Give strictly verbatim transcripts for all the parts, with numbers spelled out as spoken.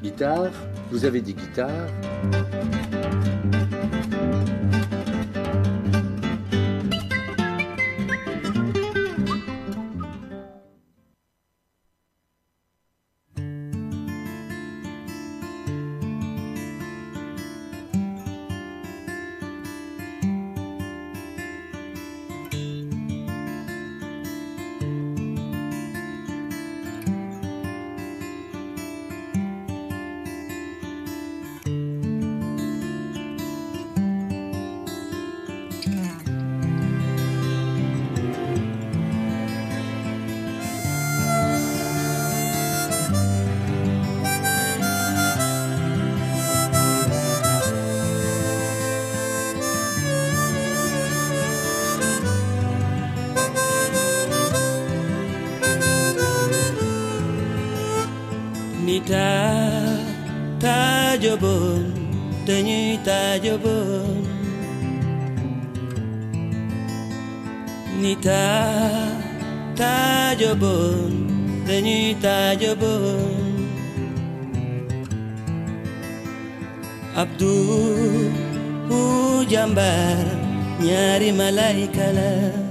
Guitare, vous avez des guitares. Nita tajobon dañuy tajobon Nita tajobon dañuy tajobon Abdu hu jambar ñaari malaika la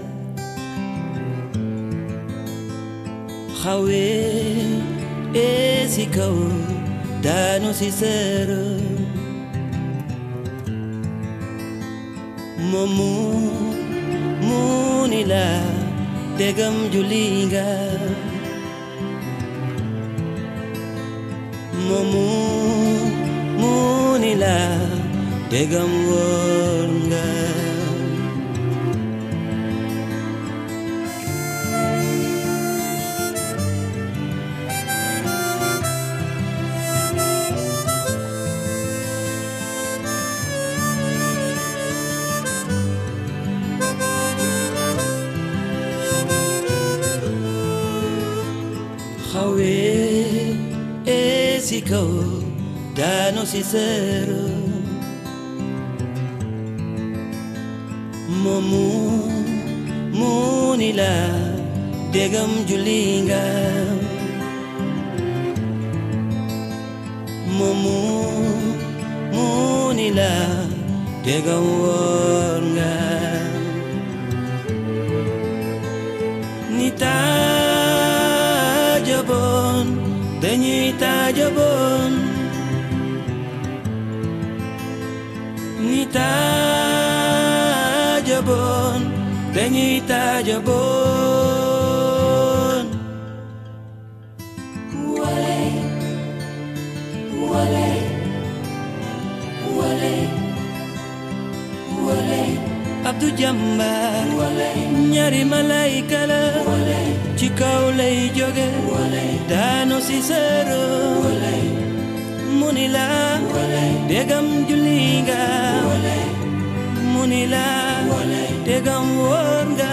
xawe esi kaw daanu si seero momu muni la degam julinga momu muni la degam wonga Hawe esiko dano sisero momu munila degam julinga momu munila degam wonga nita tajobon dañuy tajobon ni tajobon dañuy tajobon wale wale wale wale Abdu Jambar ñaari malaika la ci kaw lay jóge daanu si seero muni la degam julinga muni la degam wóor nga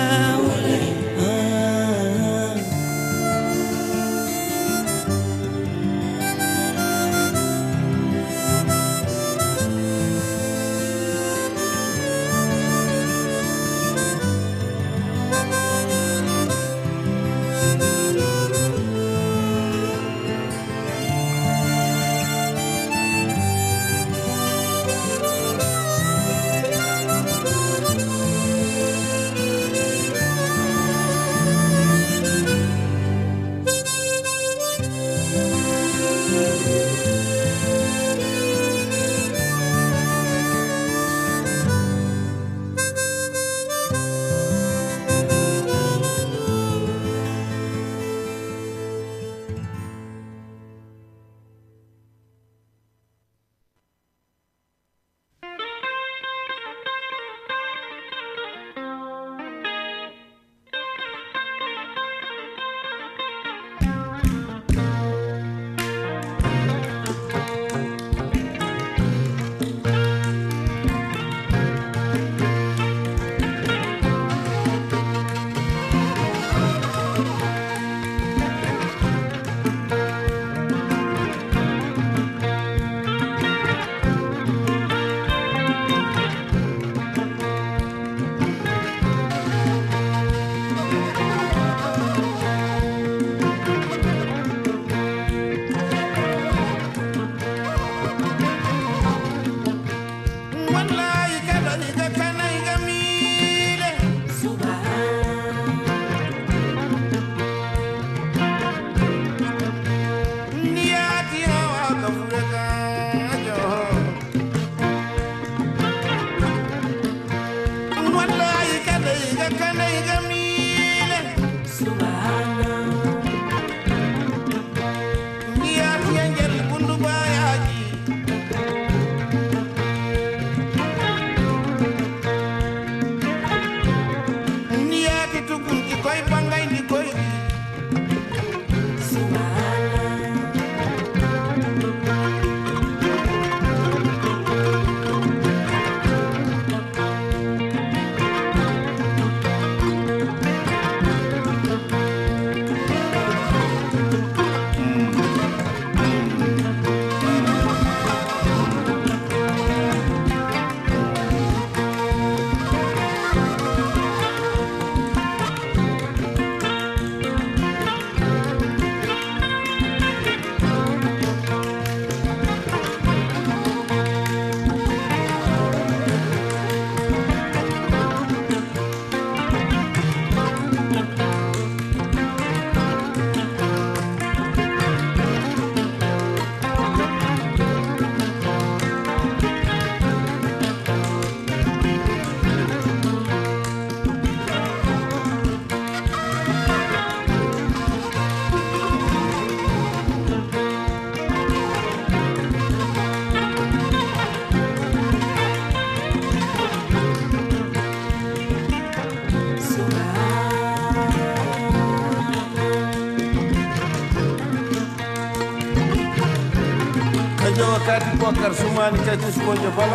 jawa kati Bokar Sumani kati sukonjo fala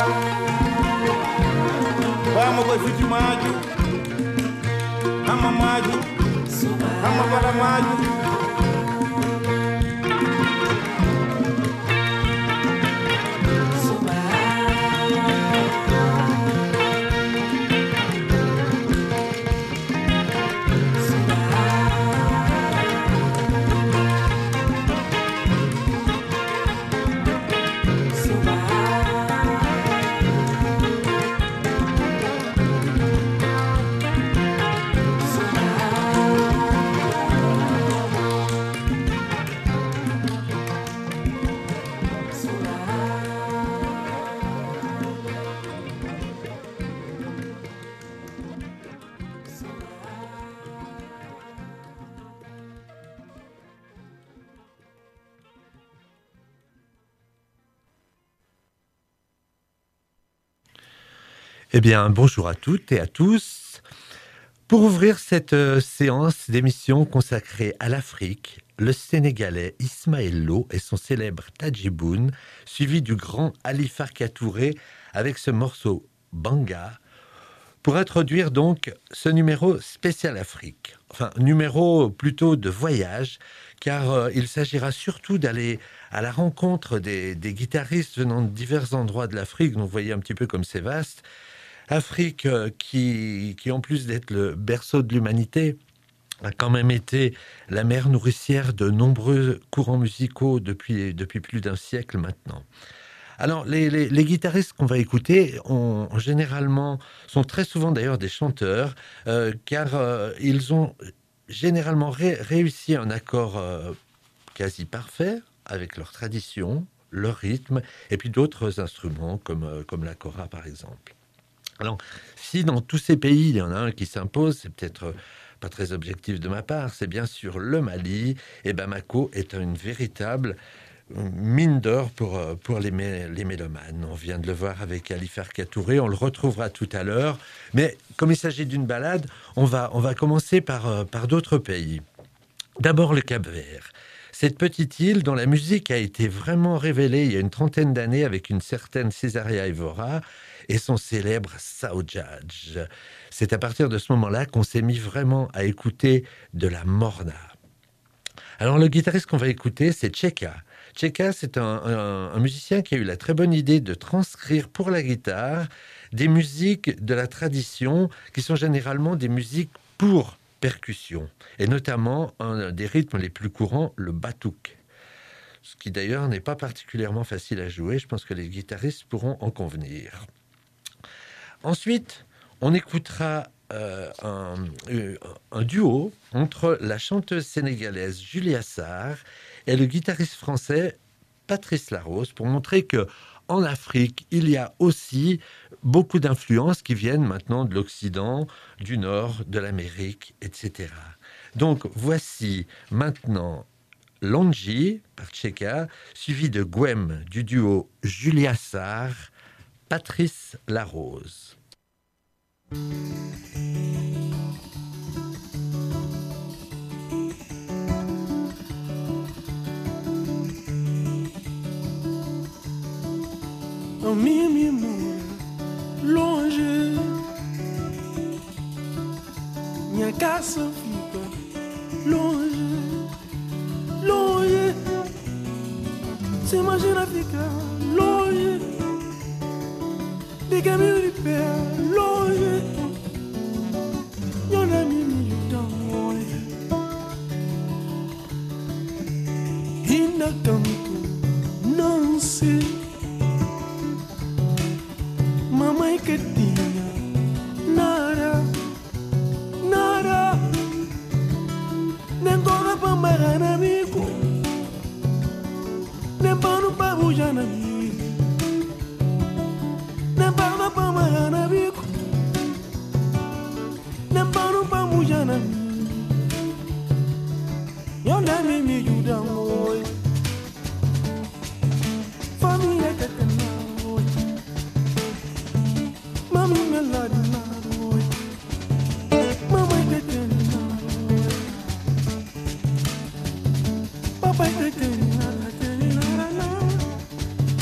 bama koy futi maju hamma maju hamma bala maju Eh bien, bonjour à toutes et à tous. Pour ouvrir cette euh, séance d'émission consacrée à l'Afrique, le Sénégalais Ismaël Lo et son célèbre Tadjiboun, suivi du grand Ali Farka Touré avec ce morceau Banga, pour introduire donc ce numéro spécial Afrique. Enfin, numéro plutôt de voyage, car euh, il s'agira surtout d'aller à la rencontre des, des guitaristes venant de divers endroits de l'Afrique. Donc, vous voyez un petit peu comme c'est vaste. Afrique euh, qui, qui, en plus d'être le berceau de l'humanité, a quand même été la mère nourricière de nombreux courants musicaux depuis, depuis plus d'un siècle maintenant. Alors, les, les, les guitaristes qu'on va écouter ont, ont généralement, sont très souvent d'ailleurs des chanteurs, euh, car euh, ils ont généralement ré, réussi un accord euh, quasi parfait avec leur tradition, leur rythme, et puis d'autres instruments comme, euh, comme la kora par exemple. Alors, si dans tous ces pays, il y en a un qui s'impose, c'est peut-être pas très objectif de ma part, c'est bien sûr le Mali, et Bamako est une véritable mine d'or pour, pour les, mé- les mélomanes. On vient de le voir avec Ali Farka Touré, on le retrouvera tout à l'heure, mais comme il s'agit d'une balade, on va, on va commencer par, par d'autres pays. D'abord le Cap-Vert. Cette petite île dont la musique a été vraiment révélée il y a une trentaine d'années avec une certaine Césaria Evora et son célèbre Saoudjadj. C'est à partir de ce moment-là qu'on s'est mis vraiment à écouter de la morna. Alors le guitariste qu'on va écouter, c'est Tcheka. Tcheka, c'est un, un, un musicien qui a eu la très bonne idée de transcrire pour la guitare des musiques de la tradition qui sont généralement des musiques pour percussion, et notamment un des rythmes les plus courants, le batouk. Ce qui d'ailleurs n'est pas particulièrement facile à jouer, je pense que les guitaristes pourront en convenir. Ensuite, on écoutera euh, un, un duo entre la chanteuse sénégalaise Julia Sarr et le guitariste français Patrice Larose pour montrer que en Afrique, il y a aussi beaucoup d'influences qui viennent maintenant de l'Occident, du Nord, de l'Amérique, et cetera. Donc voici maintenant Longi par Tcheka, suivi de Gwem du duo Julia Sarr, Patrice Larose. A minha memória longe, minha casa fica longe, longe. Se imagina ficar longe de caminho de pé, longe. Não é mim tão longe, ainda tanto não sei. Mamãe que tinha nada, nada, nem toda pra amarrar amigo, nem pano pra bujar amigo, nem pano pra amarrar amigo, nem pano pra bujar amigo. Eu não me me ajuda hoje, família que tem. Mami me la di naro, mama te te naro, papa te te naro, te naro,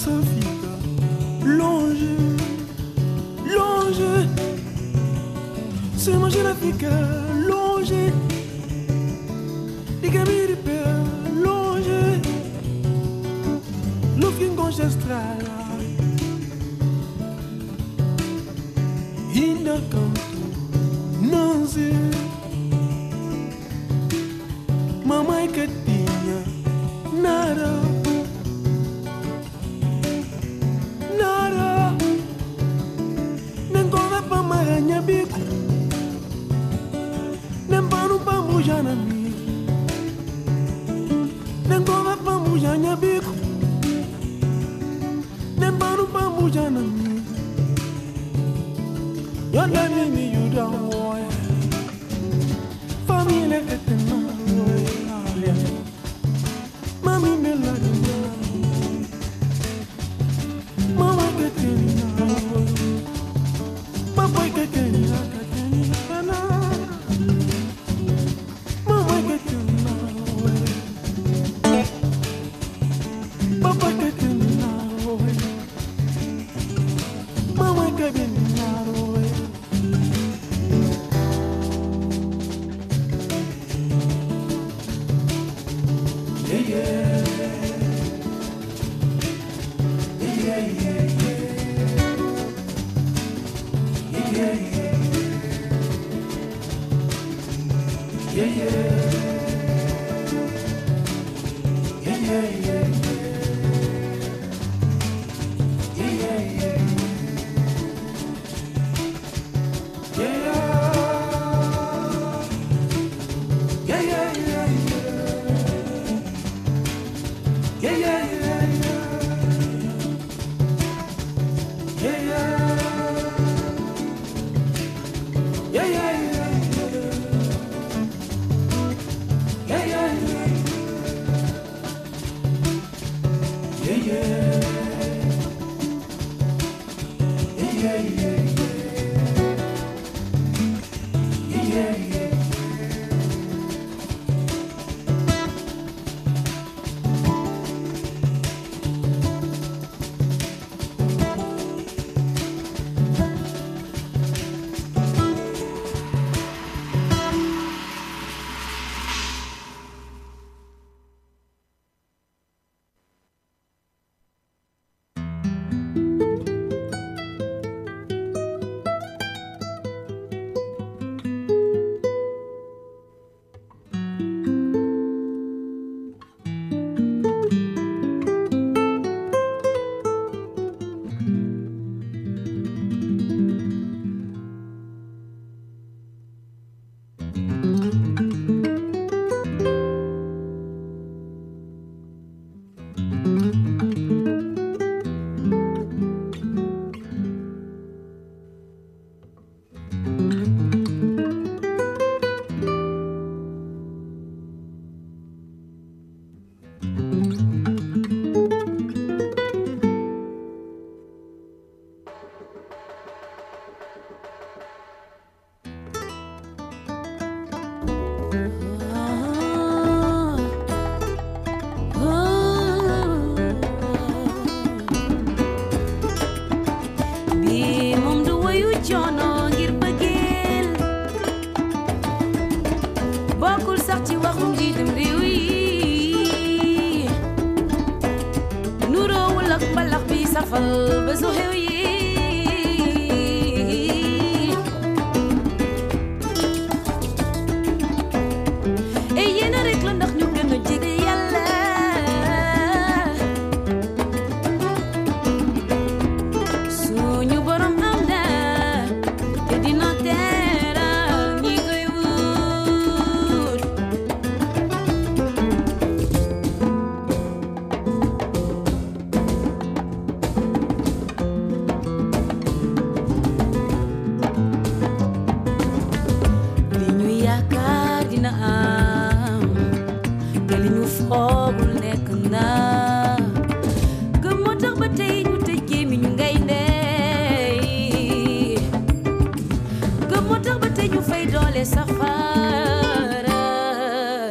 ça fica longe, longe. Se imagina ficar longe, diga me de pé longe. Looking on the estrada, ainda canto, não sei. Mamãe que tinha nada, nada. Nem corda pra maranha bico, nem pano pra mujar na minha, nem corda pra mujar na bico, nem pano pra mujar na minha. You're letting me you down, boy. Família que tem nada. Mami me la de mama que tenía, papá que tenía, que tenía, mama que tenía, papá que tenía, mama que tenía.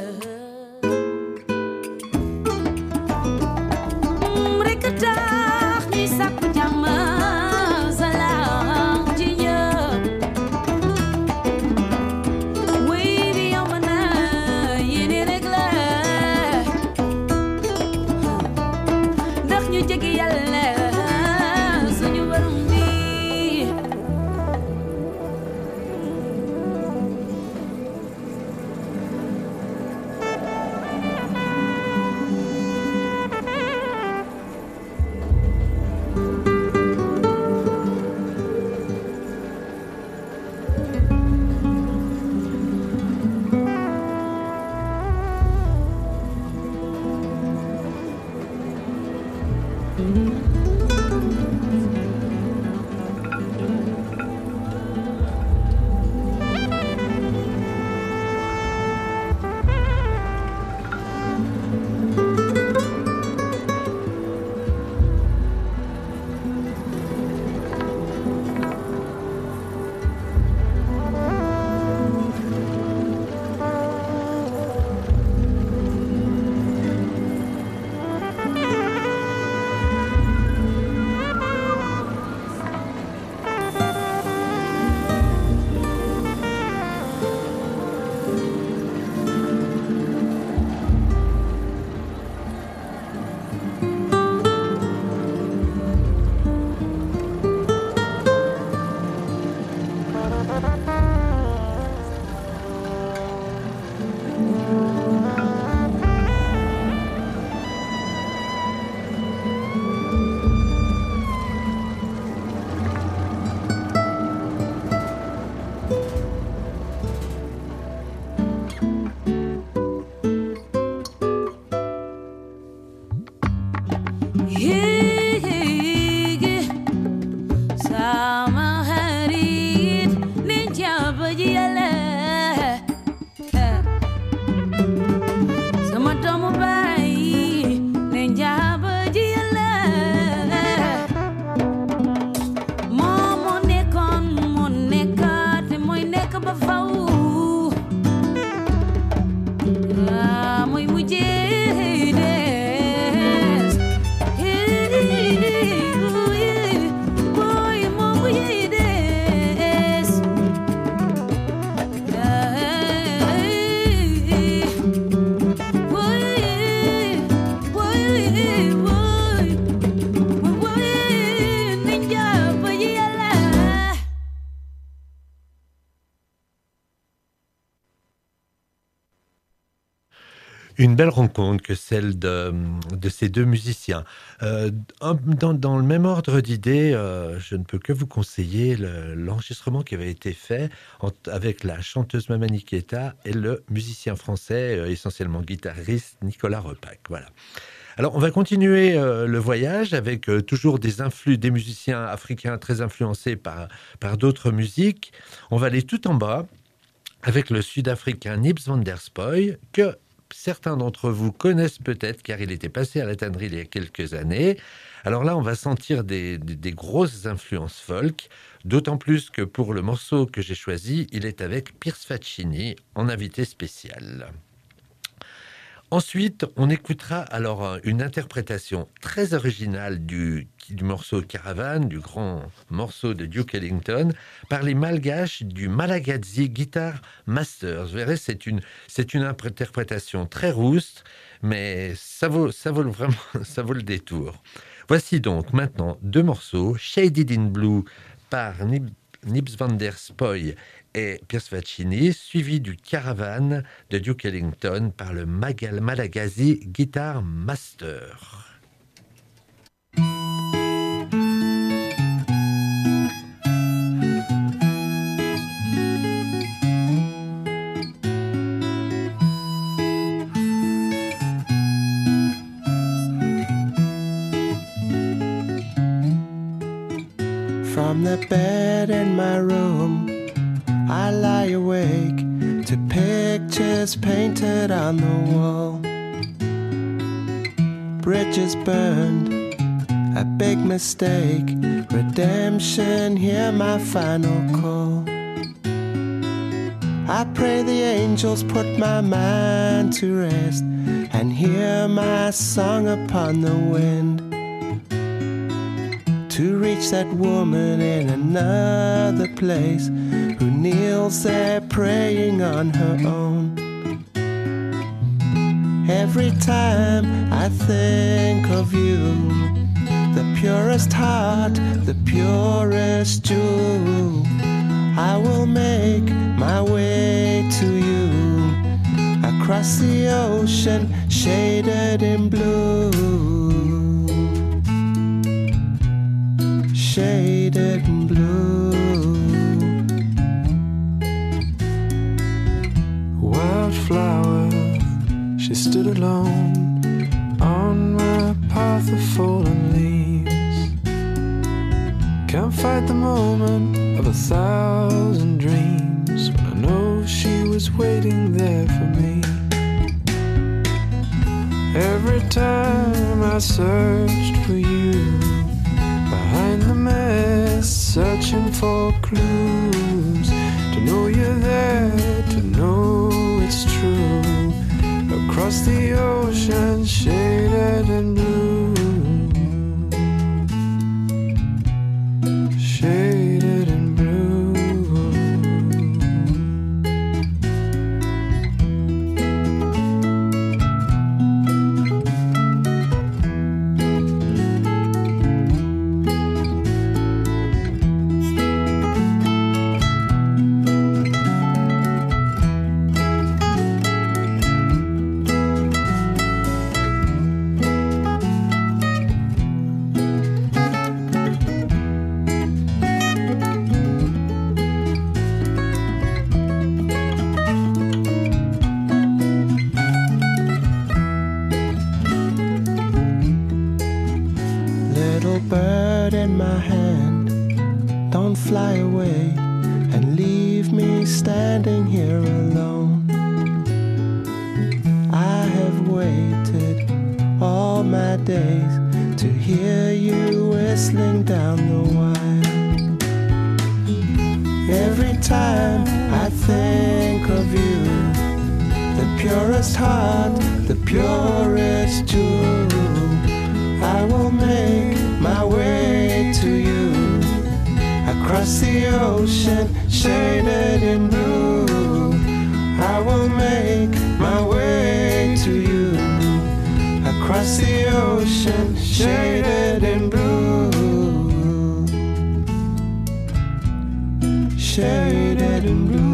Rekata Une belle rencontre que celle de, de ces deux musiciens. Euh, dans, dans le même ordre d'idées, euh, je ne peux que vous conseiller le, l'enregistrement qui avait été fait en, avec la chanteuse Mamani Keita et le musicien français, euh, essentiellement guitariste, Nicolas Repac. Voilà. Alors, on va continuer euh, le voyage avec euh, toujours des influx, des musiciens africains très influencés par, par d'autres musiques. On va aller tout en bas avec le Sud-Africain Nibs van der Spoy, que certains d'entre vous connaissent peut-être, car il était passé à la tannerie il y a quelques années. Alors là, on va sentir des, des, des grosses influences folk, d'autant plus que pour le morceau que j'ai choisi, il est avec Piers Faccini en invité spécial. Ensuite, on écoutera alors une interprétation très originale du, du morceau Caravane, du grand morceau de Duke Ellington, par les Malgaches du Malagasy Guitar Masters. Vous verrez, c'est une, c'est une interprétation très rouste, mais ça vaut, ça vaut vraiment, ça vaut le détour. Voici donc maintenant deux morceaux, Shaded in Blue par Nib, Nibs van der Spoy et Piers Faccini, suivi du Caravane de Duke Ellington par le Magal Malagasy Guitar Master. From the bed in my room, I lie awake to pictures painted on the wall. Bridges burned, a big mistake. Redemption, hear my final call. I pray the angels put my mind to rest and hear my song upon the wind. To reach that woman in another place who kneels there praying on her own. Every time I think of you, the purest heart, the purest jewel, I will make my way to you across the ocean shaded in blue. Shaded in blue. Wildflower, she stood alone on my path of fallen leaves. Can't fight the moment of a thousand dreams when I know she was waiting there for me. Every time I searched for you behind the mess, searching for clues, to know you're there, to know it's true. Across the ocean, shaded in blue. Shaded in blue. fly away and leave me standing here alone. I have waited all my days to hear you whistling down the wire. Every time I think of you, the purest heart, the purest jewel, I will make my way to you, across the ocean shaded in blue. I will make my way to you, across the ocean shaded in blue, shaded in blue.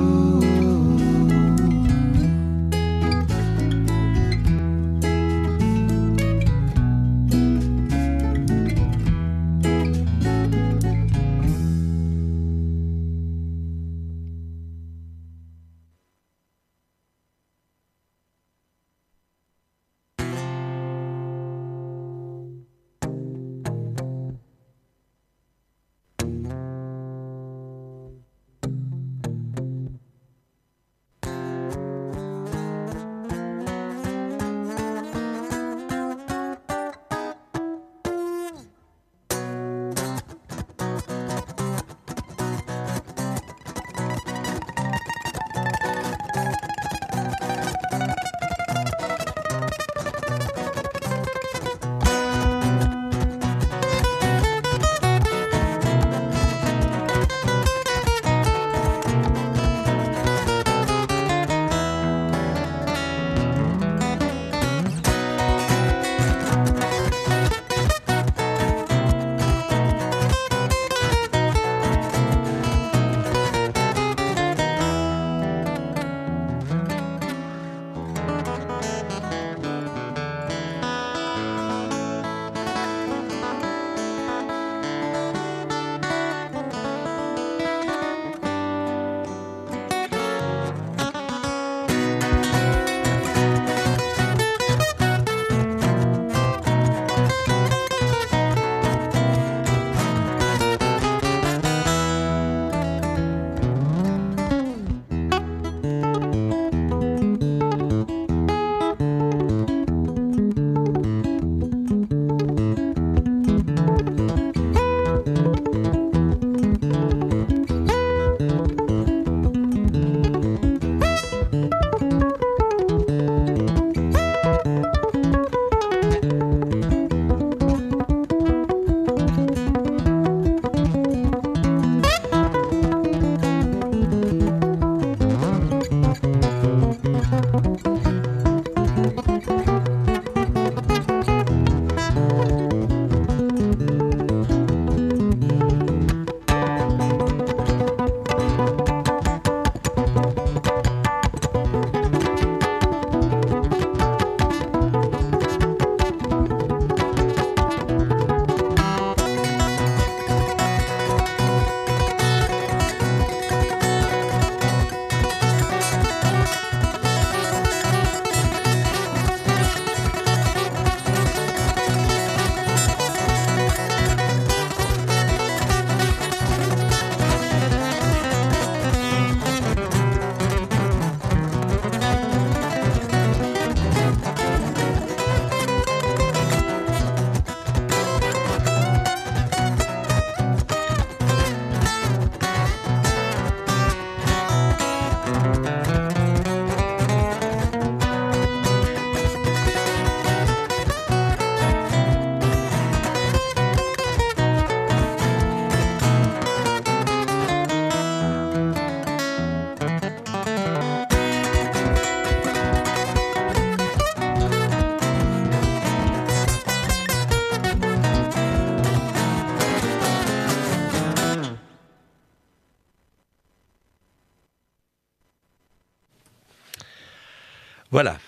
Voilà,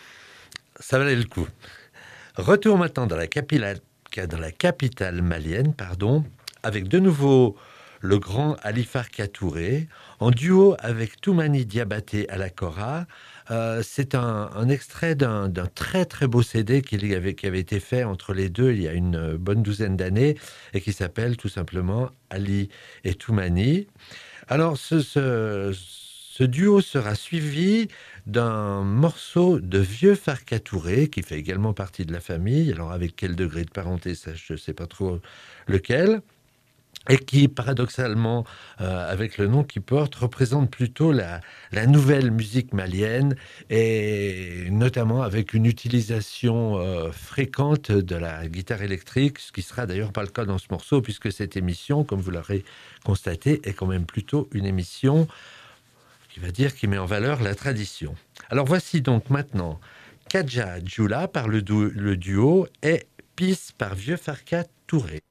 ça valait le coup. Retour maintenant dans la capitale, dans la capitale malienne, pardon, avec de nouveau le grand Ali Farka Touré, en duo avec Toumani Diabaté à la kora. Euh, c'est un, un extrait d'un, d'un très très beau C D qui avait, qui avait été fait entre les deux il y a une bonne douzaine d'années et qui s'appelle tout simplement Ali et Toumani. Alors ce, ce, ce duo sera suivi d'un morceau de vieux Farka Touré qui fait également partie de la famille. Alors avec quel degré de parenté, ça je ne sais pas trop lequel. Et qui, paradoxalement, euh, avec le nom qu'il porte, représente plutôt la, la nouvelle musique malienne, et notamment avec une utilisation euh, fréquente de la guitare électrique, ce qui sera d'ailleurs pas le cas dans ce morceau, puisque cette émission, comme vous l'aurez constaté, est quand même plutôt une émission qui va dire qui met en valeur la tradition. Alors voici donc maintenant Kadja Djoula par le, du- le duo et Peace par Vieux Farka Touré.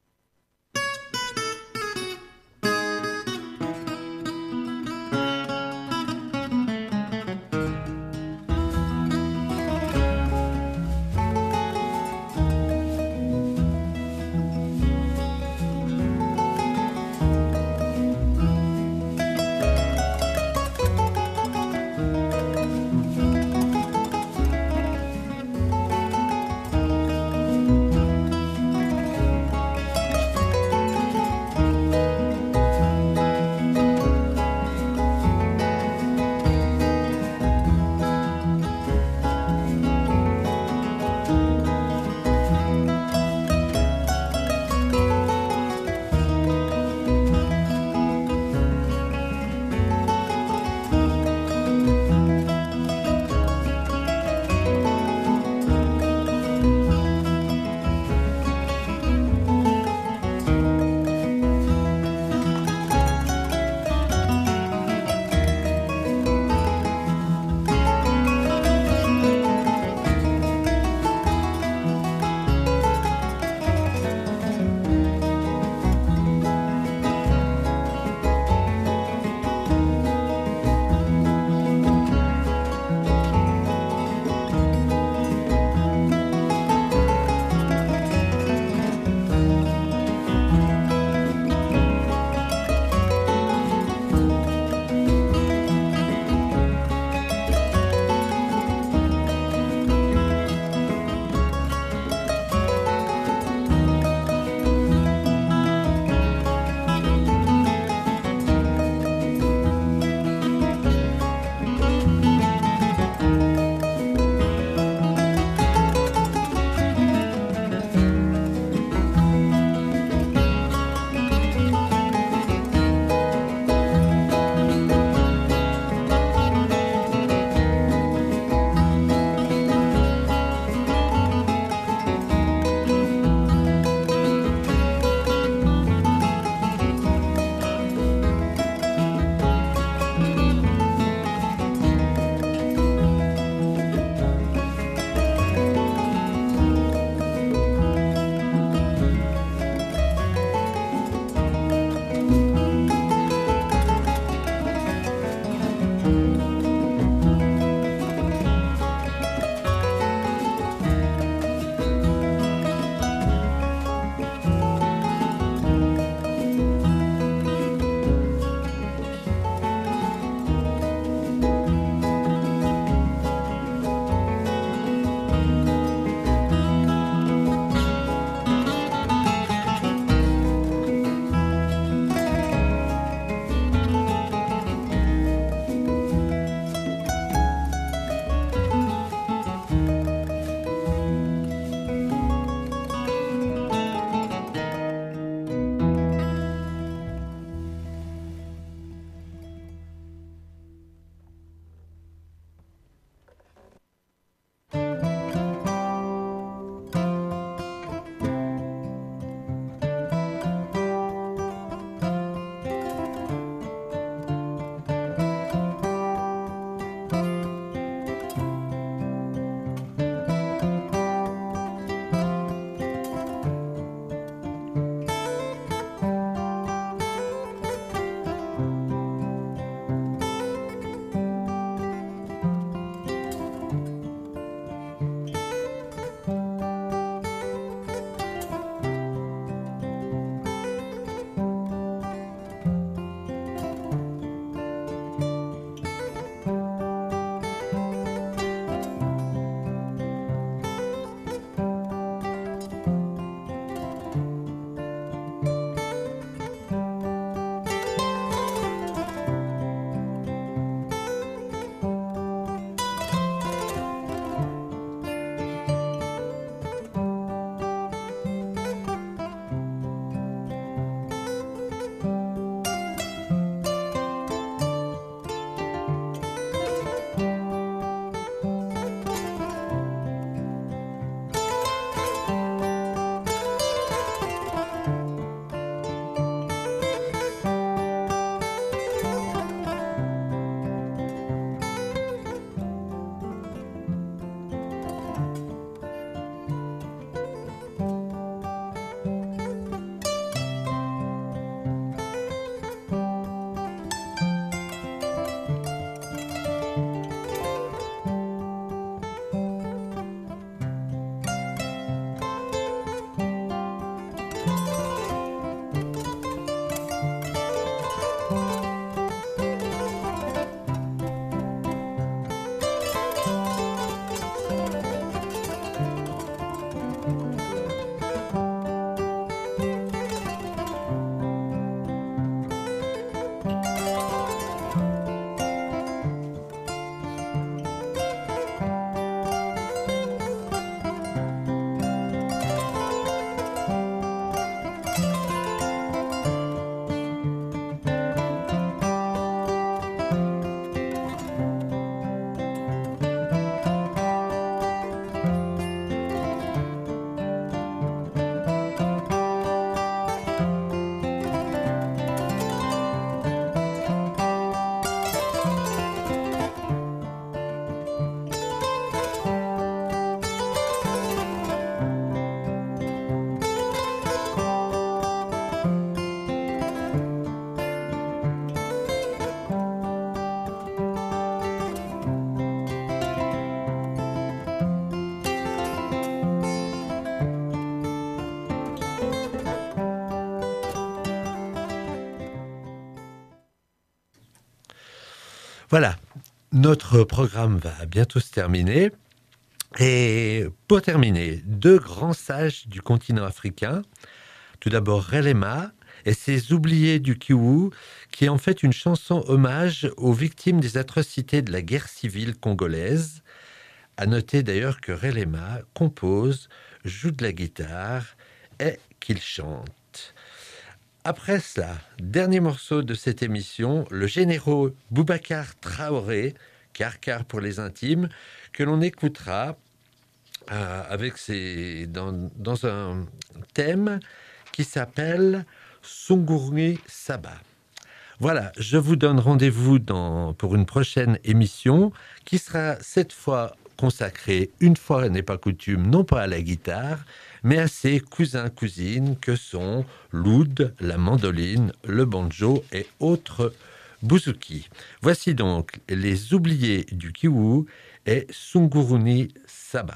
Voilà, notre programme va bientôt se terminer. Et pour terminer, deux grands sages du continent africain. Tout d'abord, Relema et ses Oubliés du Kivu, qui est en fait une chanson hommage aux victimes des atrocités de la guerre civile congolaise. À noter d'ailleurs que Relema compose, joue de la guitare et qu'il chante. Après cela, dernier morceau de cette émission, le généraux Boubacar Traoré, Karkar pour les intimes, que l'on écoutera euh, avec ses, dans, dans un thème qui s'appelle Sungurni Saba. Voilà, je vous donne rendez-vous dans, pour une prochaine émission qui sera cette fois consacrée, une fois n'est pas coutume, non pas à la guitare, mais à ses cousins-cousines que sont l'oud, la mandoline, le banjo et autres bouzouki. Voici donc les Oubliés du Kivu et Sunguruni Saba.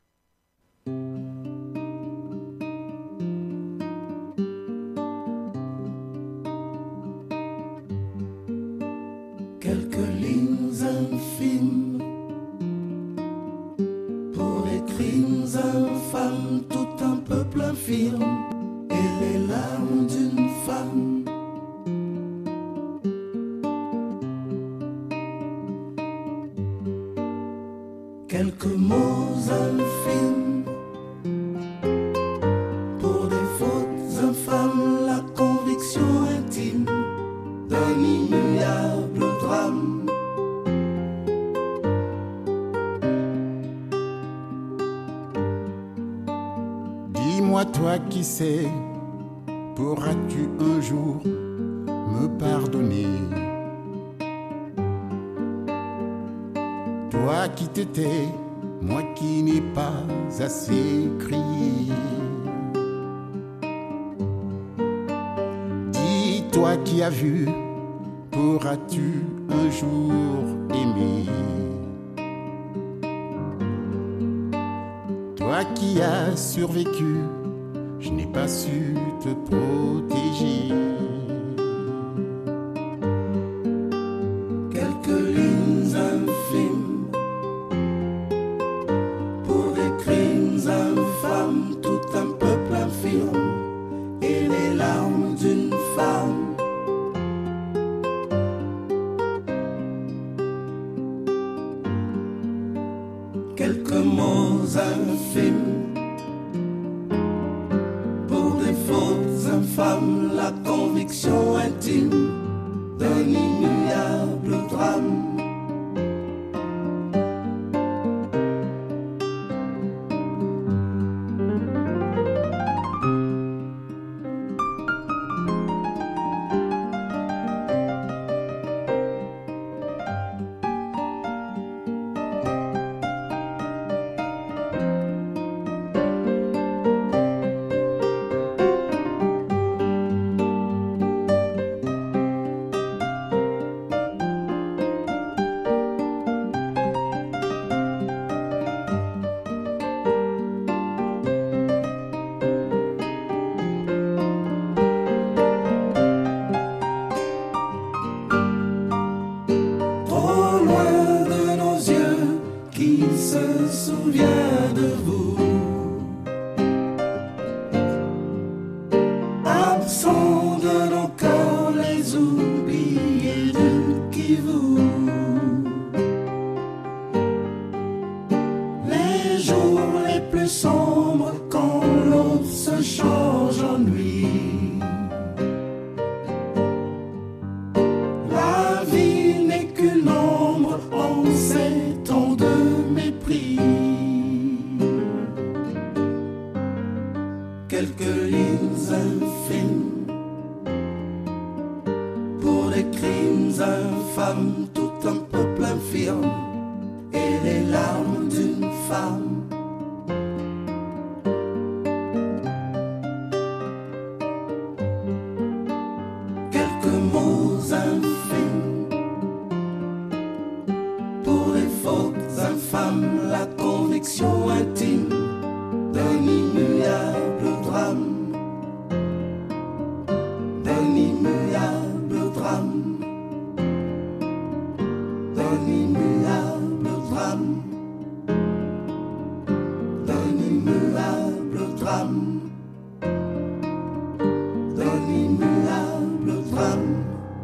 Quelques lignes infimes pour les crimes infâmes, tout un peuple infirme et les larmes d'une femme. Quelques mots infimes pour des fautes infâmes, la conviction intime d'un immuable drame. Dis-moi toi qui sais, pourras-tu un jour me pardonner? Toi qui t'étais, moi qui n'ai pas assez crié. Dis-toi qui as vu, pourras-tu un jour aimer? Toi qui as survécu, je n'ai pas su te protéger. Quelques lignes infimes pour des crimes infâmes, tout un peuple infirme et les larmes d'une femme. Quelques mots infimes pour des fautes infâmes, la conviction intime d'un immuable drame. tram, dans l'immuable tram.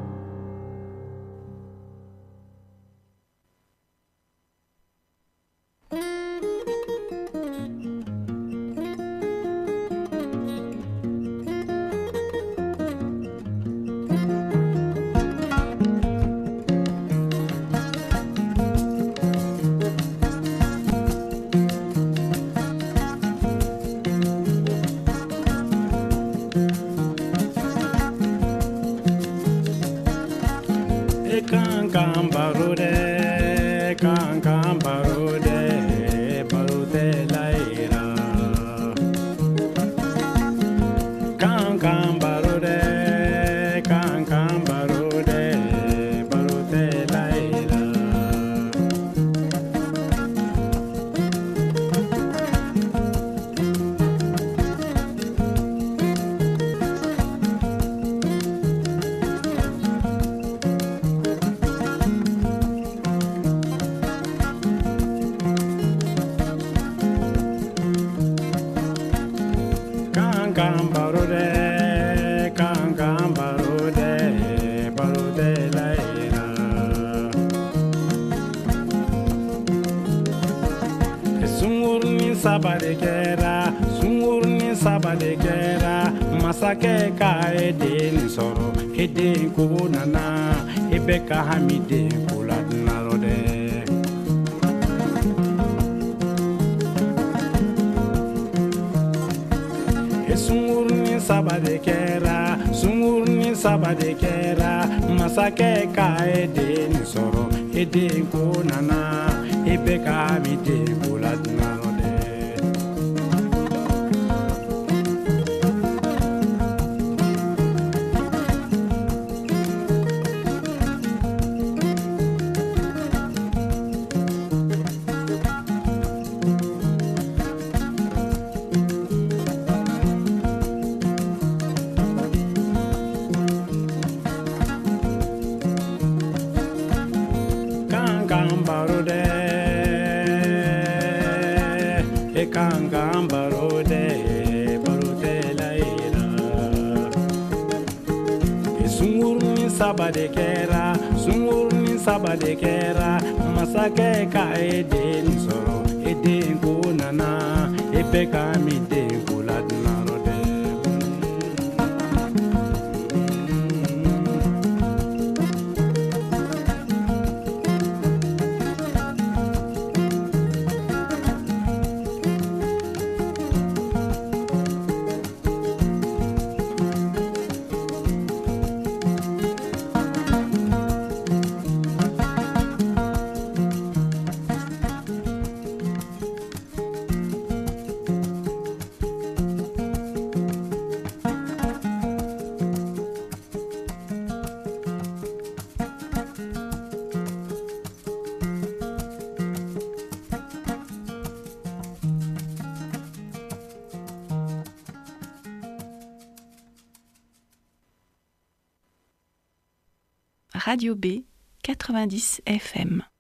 Masake ka eden soro eden ko nana ebeka hamide kula narode Esungurni sabade kera sungurni sabade kera masake ka eden soro eden ko nana ebeka hamide kula narode Sabade kera, sungurni sabade kera, masake ka eden soro, eden ko nana, epeka mi den kula narode. Radio B quatre-vingt-dix F M.